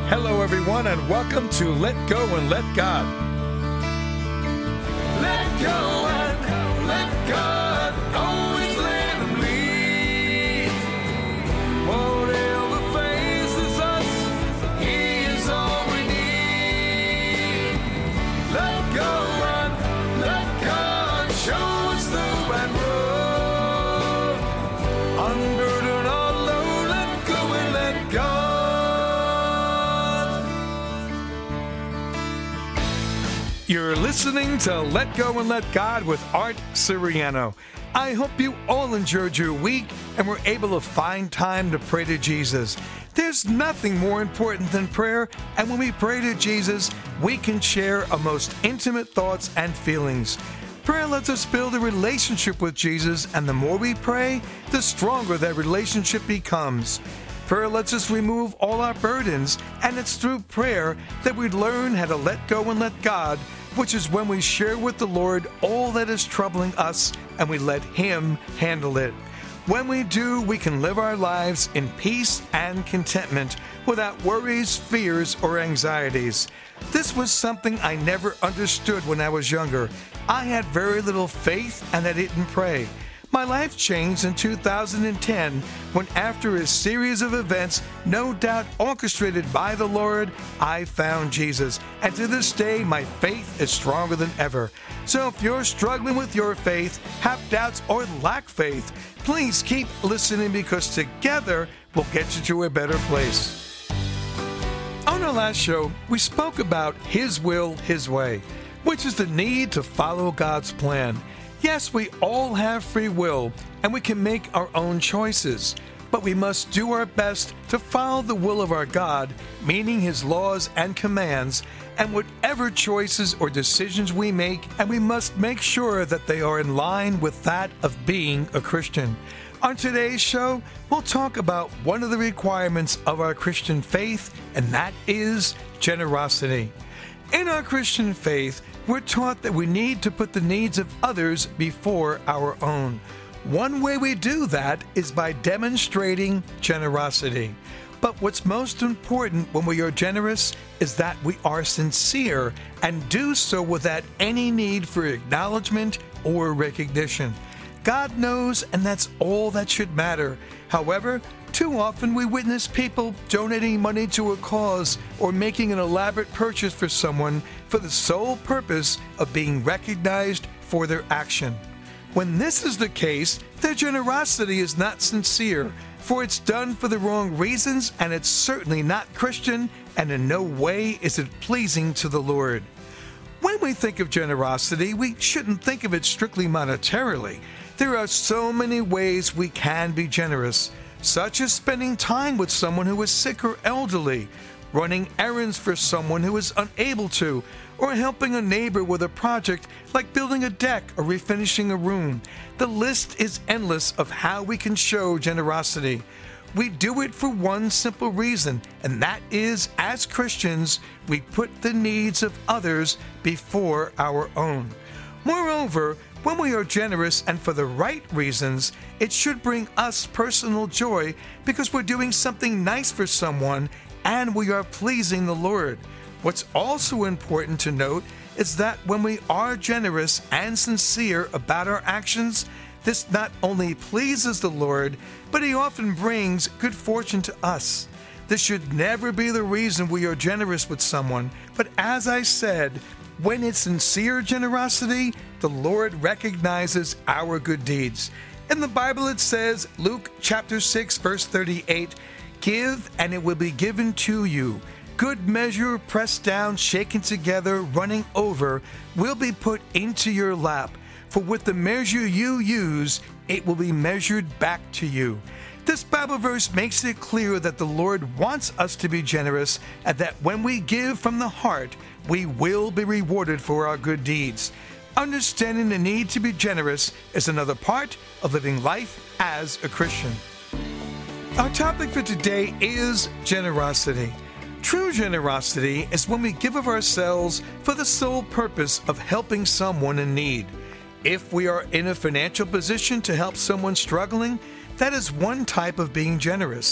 Hello, everyone, and welcome to Let Go and Let God. Let go and let God, always let Him lead. Whatever faces us, He is all we need. Let go and let God show us the right road. Unburden our load, let go and let God. You're listening to Let Go and Let God with Art Siriano. I hope you all enjoyed your week and were able to find time to pray to Jesus. There's nothing more important than prayer, and when we pray to Jesus, we can share our most intimate thoughts and feelings. Prayer lets us build a relationship with Jesus, and the more we pray, the stronger that relationship becomes. Prayer lets us remove all our burdens, and it's through prayer that we learn how to let go and let God, which is when we share with the Lord all that is troubling us and we let Him handle it. When we do, we can live our lives in peace and contentment without worries, fears, or anxieties. This was something I never understood when I was younger. I had very little faith and I didn't pray. My life changed in 2010 when, after a series of events, no doubt orchestrated by the Lord, I found Jesus. And to this day, my faith is stronger than ever. So if you're struggling with your faith, have doubts, or lack faith, please keep listening, because together we'll get you to a better place. On our last show, we spoke about His will, His way, which is the need to follow God's plan. Yes, we all have free will, and we can make our own choices, but we must do our best to follow the will of our God, meaning His laws and commands, and whatever choices or decisions we make, and we must make sure that they are in line with that of being a Christian. On today's show, we'll talk about one of the requirements of our Christian faith, and that is generosity. In our Christian faith, we're taught that we need to put the needs of others before our own. One way we do that is by demonstrating generosity. But what's most important when we are generous is that we are sincere and do so without any need for acknowledgement or recognition. God knows, and that's all that should matter. However, too often we witness people donating money to a cause or making an elaborate purchase for someone for the sole purpose of being recognized for their action. When this is the case, their generosity is not sincere, for it's done for the wrong reasons, and it's certainly not Christian, and in no way is it pleasing to the Lord. When we think of generosity, we shouldn't think of it strictly monetarily. There are so many ways we can be generous, such as spending time with someone who is sick or elderly, running errands for someone who is unable to, or helping a neighbor with a project like building a deck or refinishing a room. The list is endless of how we can show generosity. We do it for one simple reason, and that is, as Christians, we put the needs of others before our own. Moreover, when we are generous and for the right reasons, it should bring us personal joy because we're doing something nice for someone and we are pleasing the Lord. What's also important to note is that when we are generous and sincere about our actions, this not only pleases the Lord, but He often brings good fortune to us. This should never be the reason we are generous with someone, but as I said, when it's sincere generosity, the Lord recognizes our good deeds. In the Bible it says, Luke chapter 6, verse 38, "Give, and it will be given to you. Good measure, pressed down, shaken together, running over, will be put into your lap. For with the measure you use, it will be measured back to you." This Bible verse makes it clear that the Lord wants us to be generous, and that when we give from the heart, we will be rewarded for our good deeds. Understanding the need to be generous is another part of living life as a Christian. Our topic for today is generosity. True generosity is when we give of ourselves for the sole purpose of helping someone in need. If we are in a financial position to help someone struggling, that is one type of being generous.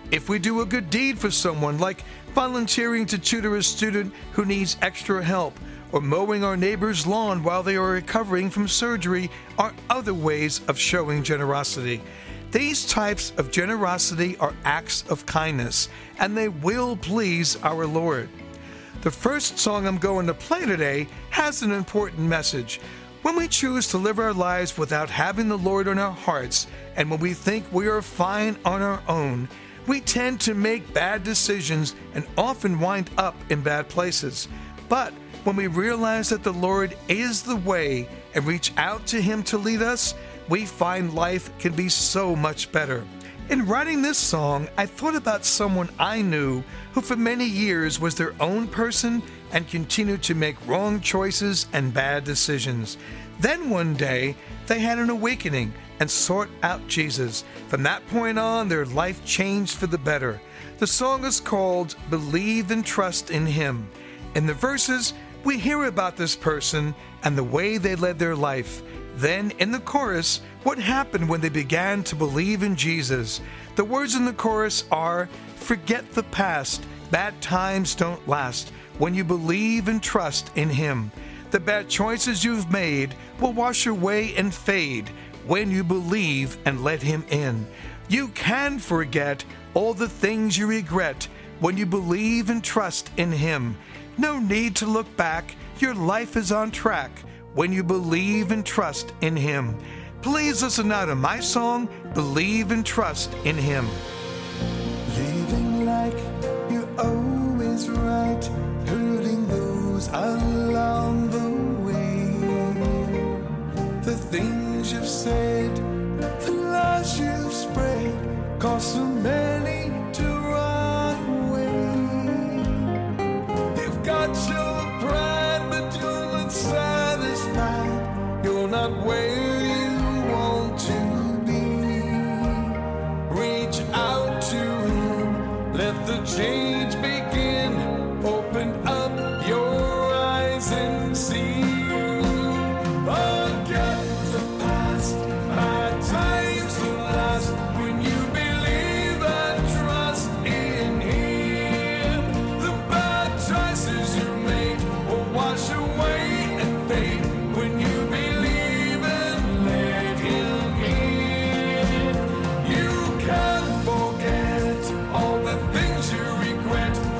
If we do a good deed for someone, like volunteering to tutor a student who needs extra help, or mowing our neighbor's lawn while they are recovering from surgery, are other ways of showing generosity. These types of generosity are acts of kindness, and they will please our Lord. The first song I'm going to play today has an important message. When we choose to live our lives without having the Lord in our hearts, and when we think we are fine on our own, we tend to make bad decisions and often wind up in bad places. But when we realize that the Lord is the way and reach out to Him to lead us, we find life can be so much better. In writing this song, I thought about someone I knew who for many years was their own person and continued to make wrong choices and bad decisions. Then one day, they had an awakening and sought out Jesus. From that point on, their life changed for the better. The song is called Believe and Trust in Him. In the verses, we hear about this person and the way they led their life. Then, in the chorus, what happened when they began to believe in Jesus. The words in the chorus are, "Forget the past, bad times don't last, when you believe and trust in Him. The bad choices you've made will wash away and fade when you believe and let Him in. You can forget all the things you regret when you believe and trust in Him. No need to look back, your life is on track when you believe and trust in Him." Please listen now to my song, Believe and Trust in Him. Living like you're always right, hurting those along the way. The things you've said, the lies you've spread, cause so many to run away. You've got your pride, but you're not satisfied. You're not where you want to be. Reach out to Him, let the change begin. Open up your eyes and see. Forget the past, my times will last when you believe and trust in Him. The bad choices you made will wash away and fade when you believe and let Him in. You can forget all the things you regret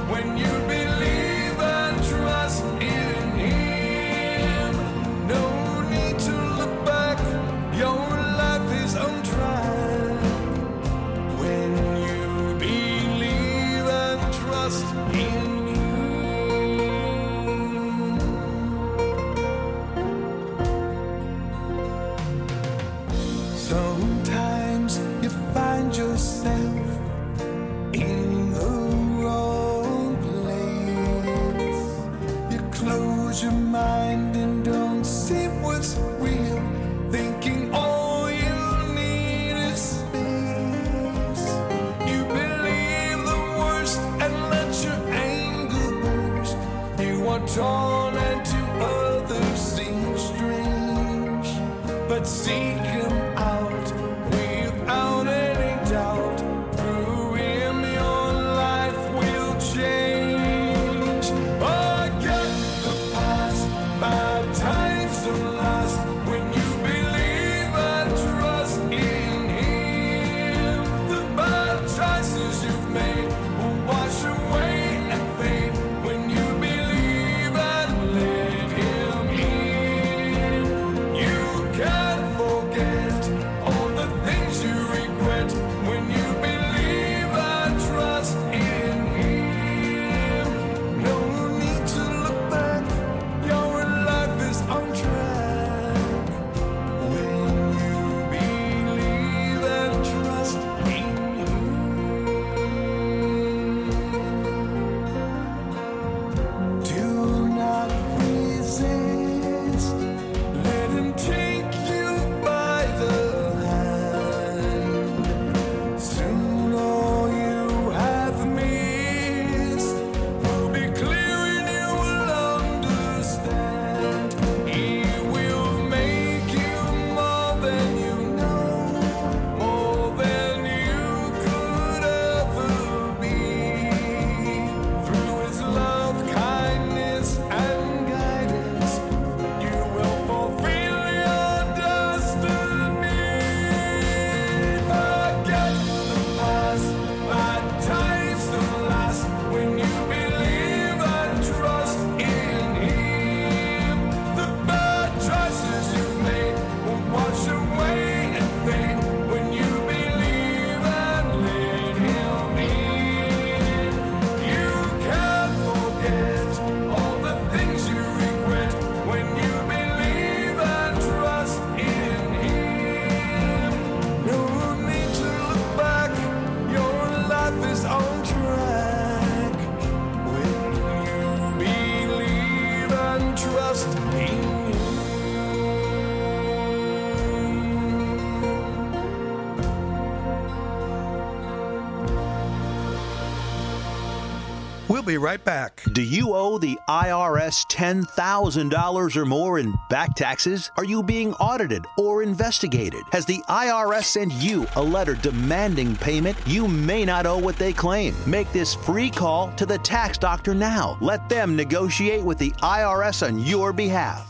We'll be right back. Do you owe the IRS $10,000 or more in back taxes? Are you being audited or investigated? Has the IRS sent you a letter demanding payment? You may not owe what they claim. Make this free call to the tax doctor now. Let them negotiate with the IRS on your behalf.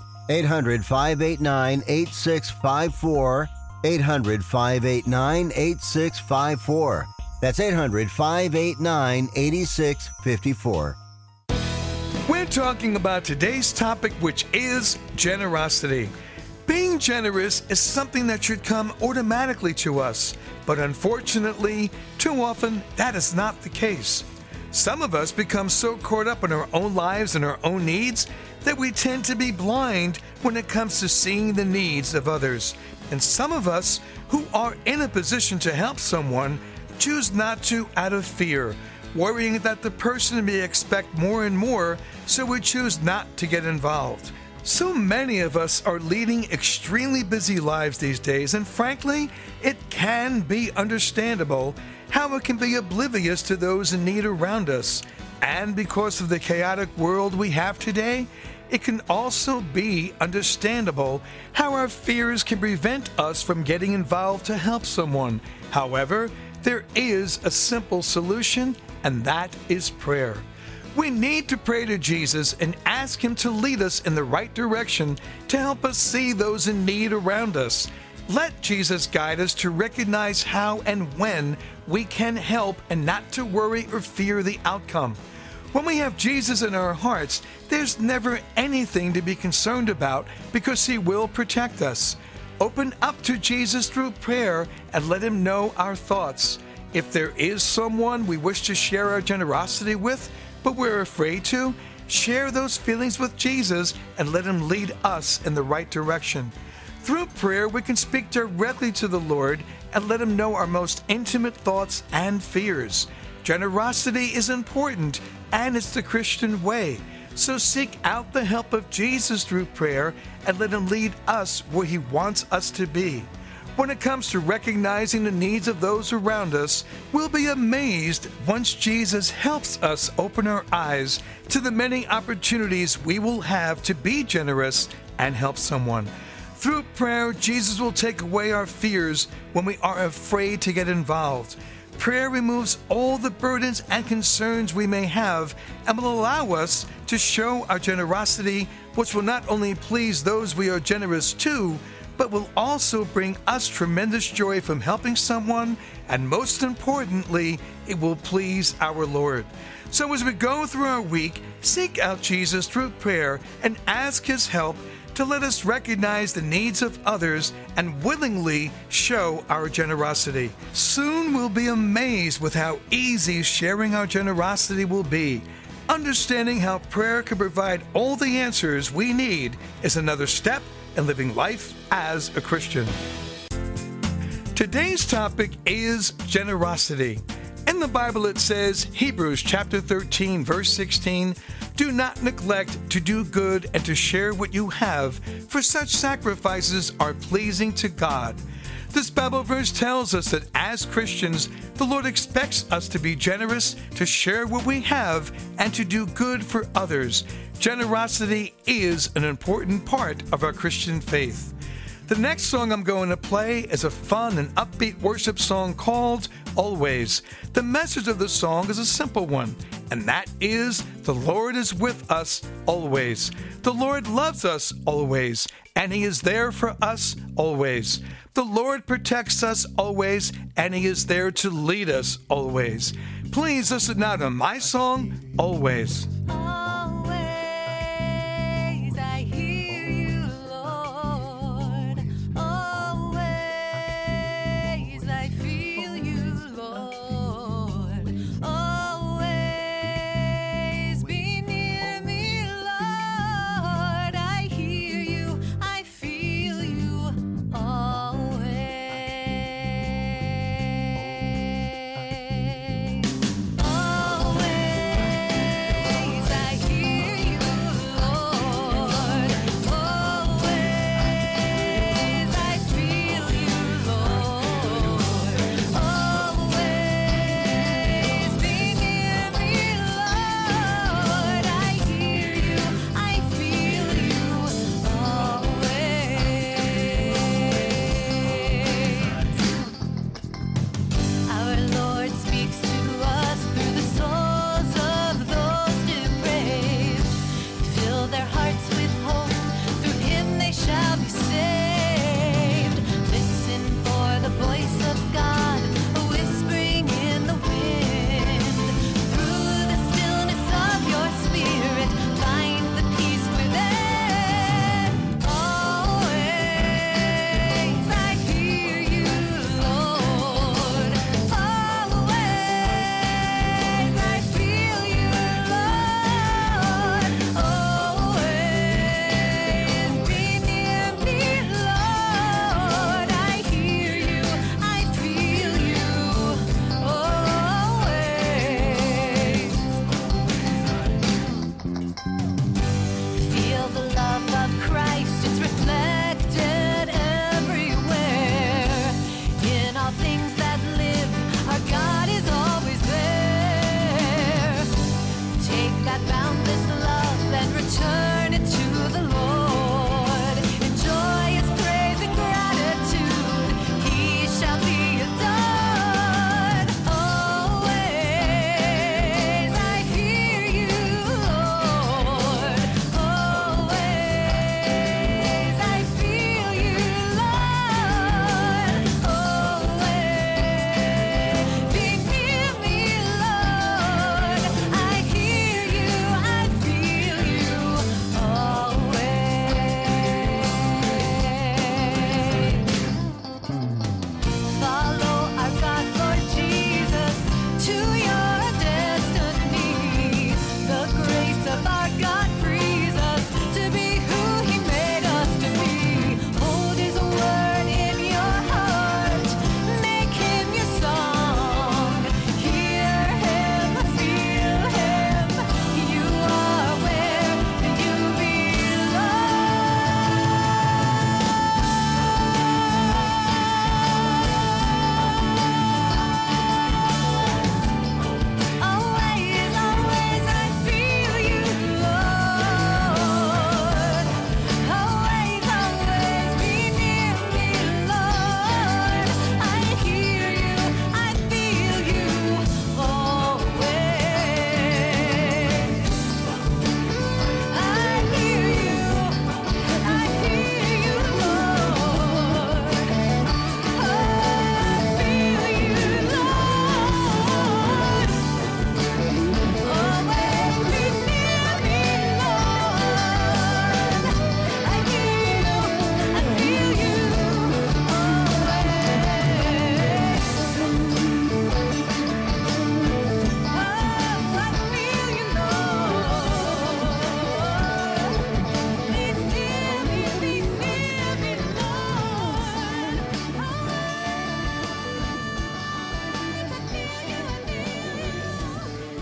800-589-8654. 800-589-8654. That's 800-589-8654. We're talking about today's topic, which is generosity. Being generous is something that should come automatically to us, but unfortunately, too often, that is not the case. Some of us become so caught up in our own lives and our own needs that we tend to be blind when it comes to seeing the needs of others. And some of us who are in a position to help someone choose not to out of fear, worrying that the person may expect more and more, so we choose not to get involved. So many of us are leading extremely busy lives these days, and frankly, it can be understandable how it can be oblivious to those in need around us. And because of the chaotic world we have today, it can also be understandable how our fears can prevent us from getting involved to help someone. However, there is a simple solution, and that is prayer. We need to pray to Jesus and ask Him to lead us in the right direction to help us see those in need around us. Let Jesus guide us to recognize how and when we can help and not to worry or fear the outcome. When we have Jesus in our hearts, there's never anything to be concerned about because He will protect us. Open up to Jesus through prayer and let Him know our thoughts. If there is someone we wish to share our generosity with, but we're afraid to, share those feelings with Jesus and let Him lead us in the right direction. Through prayer, we can speak directly to the Lord and let Him know our most intimate thoughts and fears. Generosity is important, and it's the Christian way. So seek out the help of Jesus through prayer and let Him lead us where He wants us to be. When it comes to recognizing the needs of those around us, we'll be amazed once Jesus helps us open our eyes to the many opportunities we will have to be generous and help someone. Through prayer, Jesus will take away our fears when we are afraid to get involved. Prayer removes all the burdens and concerns we may have and will allow us to show our generosity, which will not only please those we are generous to, but will also bring us tremendous joy from helping someone, and most importantly, it will please our Lord. So as we go through our week, seek out Jesus through prayer and ask His help to let us recognize the needs of others and willingly show our generosity. Soon we'll be amazed with how easy sharing our generosity will be. Understanding how prayer can provide all the answers we need is another step in living life as a Christian. Today's topic is generosity. In the Bible it says, Hebrews chapter 13, verse 16, "Do not neglect to do good and to share what you have, for such sacrifices are pleasing to God." This Bible verse tells us that as Christians, the Lord expects us to be generous, to share what we have, and to do good for others. Generosity is an important part of our Christian faith. The next song I'm going to play is a fun and upbeat worship song called Always. The message of the song is a simple one, and that is, the Lord is with us always. The Lord loves us always, and He is there for us always. The Lord protects us always, and He is there to lead us always. Please listen now to my song, Always. Always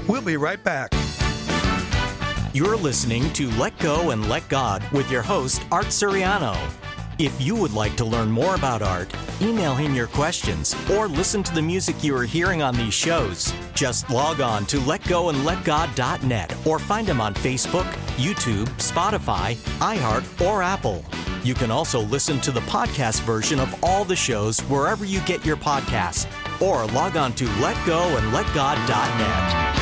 We'll be right back. You're listening to Let Go and Let God with your host, Art Suriano. If you would like to learn more about Art, email him your questions, or listen to the music you are hearing on these shows, just log on to letgoandletgod.net or find him on Facebook, YouTube, Spotify, iHeart, or Apple. You can also listen to the podcast version of all the shows wherever you get your podcasts, or log on to letgoandletgod.net.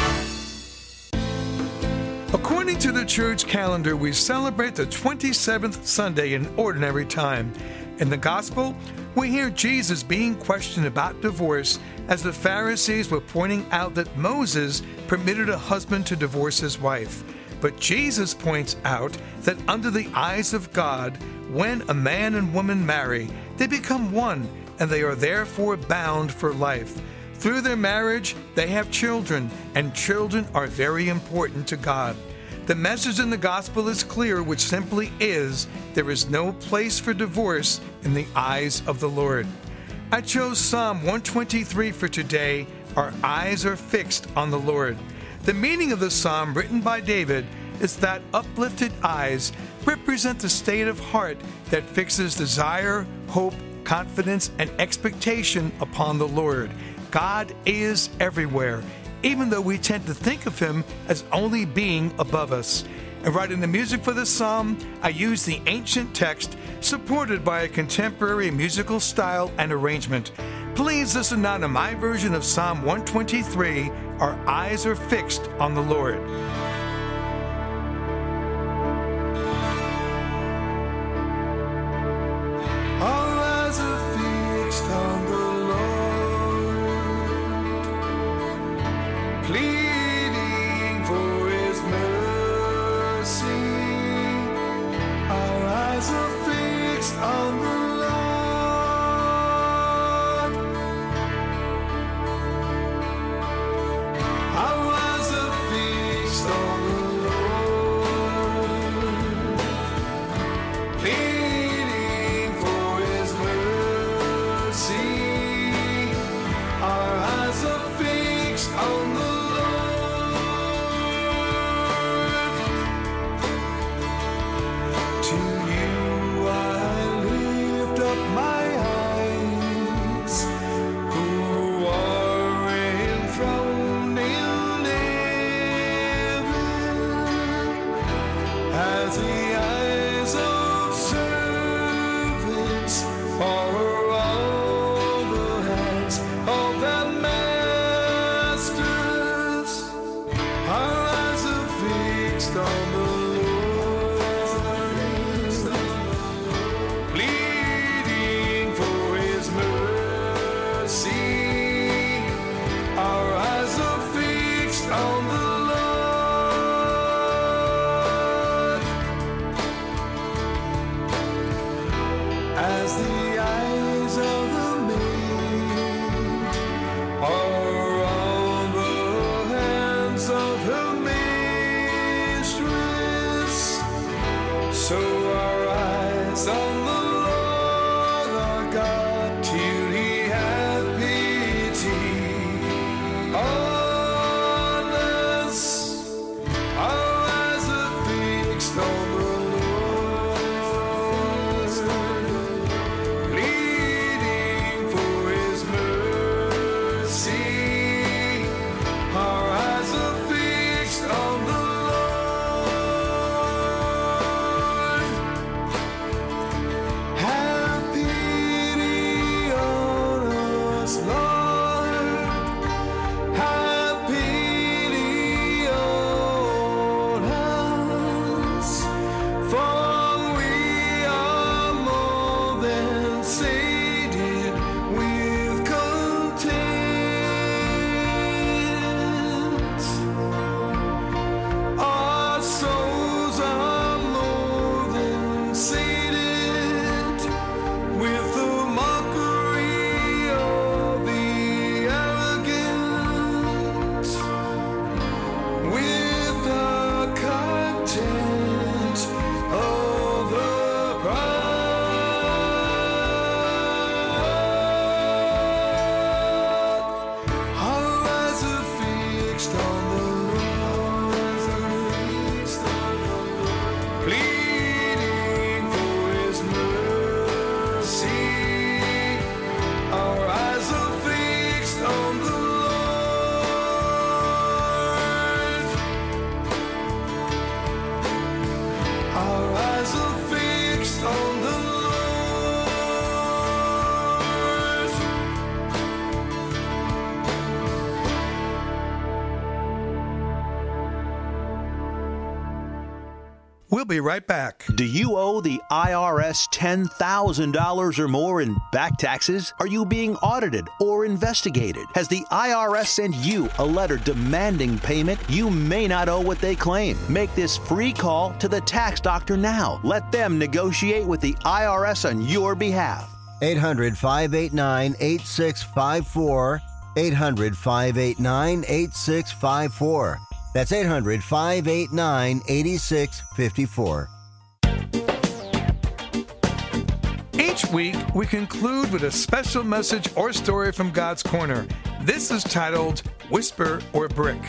According to the church calendar, we celebrate the 27th Sunday in Ordinary Time. In the Gospel, we hear Jesus being questioned about divorce as the Pharisees were pointing out that Moses permitted a husband to divorce his wife. But Jesus points out that under the eyes of God, when a man and woman marry, they become one, and they are therefore bound for life. Through their marriage, they have children, and children are very important to God. The message in the gospel is clear, which simply is, there is no place for divorce in the eyes of the Lord. I chose Psalm 123 for today. Our eyes are fixed on the Lord. The meaning of the psalm written by David is that uplifted eyes represent the state of heart that fixes desire, hope, confidence, and expectation upon the Lord. God is everywhere, even though we tend to think of him as only being above us. And writing the music for this psalm, I used the ancient text supported by a contemporary musical style and arrangement. Please listen now to my version of Psalm 123, Our Eyes Are Fixed on the Lord. Our eyes are fixed on the Lord, pleading for his mercy. Our eyes are fixed on the Lord. Our eyes are fixed on the Lord, pleading for his mercy. Our eyes are fixed on the Lord. To you I lift up my eyes, who are enthroned in heaven, as the eyes of servants are on the hands of their masters. Our eyes are fixed on the Lord, pleading for his mercy. Our eyes are fixed on the Lord, as the eyes of the maid are on the hands of her mistress, so our eyes on the Lord our God, till he have pity on us. Our eyes are fixed on the Lord, pleading for his mercy. Our eyes are fixed on the Lord, We'll be right back. Do you owe the IRS $10,000 or more in back taxes? Are you being audited or investigated? Has the IRS sent you a letter demanding payment? You may not owe what they claim. Make this free call to the tax doctor now. Let them negotiate with the IRS on your behalf. 800-589-8654. 800-589-8654. That's 800-589-8654. Each week, we conclude with a special message or story from God's Corner. This is titled Whisper or Brick.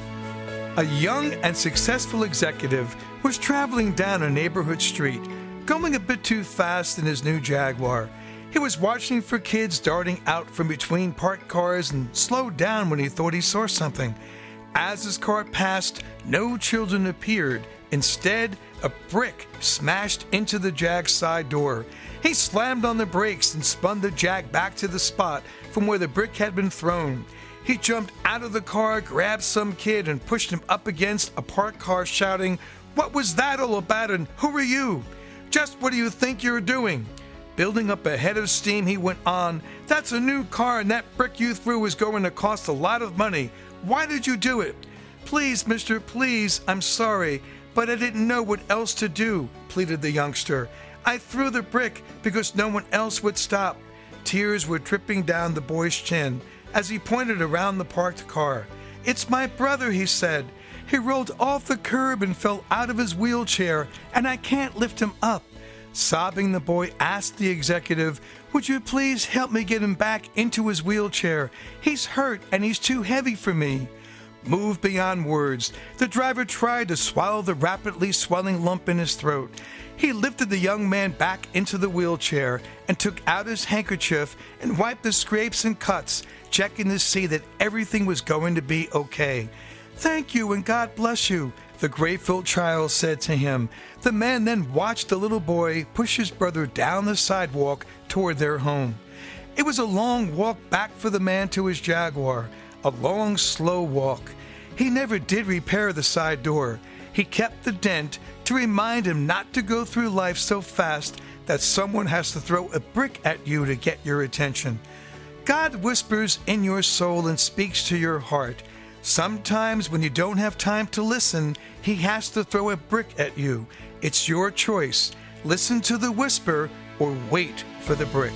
A young and successful executive was traveling down a neighborhood street, going a bit too fast in his new Jaguar. He was watching for kids darting out from between parked cars and slowed down when he thought he saw something. As his car passed, no children appeared. Instead, a brick smashed into the Jag's side door. He slammed on the brakes and spun the Jag back to the spot from where the brick had been thrown. He jumped out of the car, grabbed some kid, and pushed him up against a parked car, shouting, "What was that all about, and who are you? Just what do you think you're doing?" Building up a head of steam, he went on, "That's a new car, and that brick you threw is going to cost a lot of money. Why did you do it?" "Please, mister, please, I'm sorry, but I didn't know what else to do," pleaded the youngster. "I threw the brick because no one else would stop." Tears were dripping down the boy's chin as he pointed around the parked car. "It's my brother," he said. "He rolled off the curb and fell out of his wheelchair, and I can't lift him up." Sobbing, the boy asked the executive, "Would you please help me get him back into his wheelchair? He's hurt and he's too heavy for me." Moved beyond words, the driver tried to swallow the rapidly swelling lump in his throat. He lifted the young man back into the wheelchair and took out his handkerchief and wiped the scrapes and cuts, checking to see that everything was going to be okay. "Thank you and God bless you," the grateful child said to him. The man then watched the little boy push his brother down the sidewalk toward their home. It was a long walk back for the man to his Jaguar, a long, slow walk. He never did repair the side door. He kept the dent to remind him not to go through life so fast that someone has to throw a brick at you to get your attention. God whispers in your soul and speaks to your heart. Sometimes when you don't have time to listen, he has to throw a brick at you. It's your choice. Listen to the whisper or wait for the brick.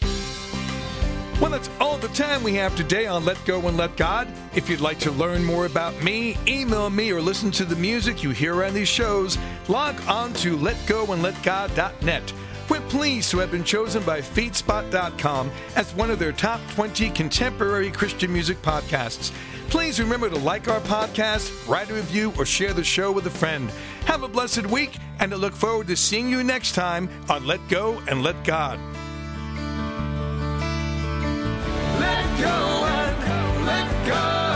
Well, that's all the time we have today on Let Go and Let God. If you'd like to learn more about me, email me, or listen to the music you hear on these shows, log on to letgoandletgod.net. We're pleased to have been chosen by Feedspot.com as one of their top 20 contemporary Christian music podcasts. Please remember to like our podcast, write a review, or share the show with a friend. Have a blessed week, and I look forward to seeing you next time on Let Go and Let God. Let go and let God.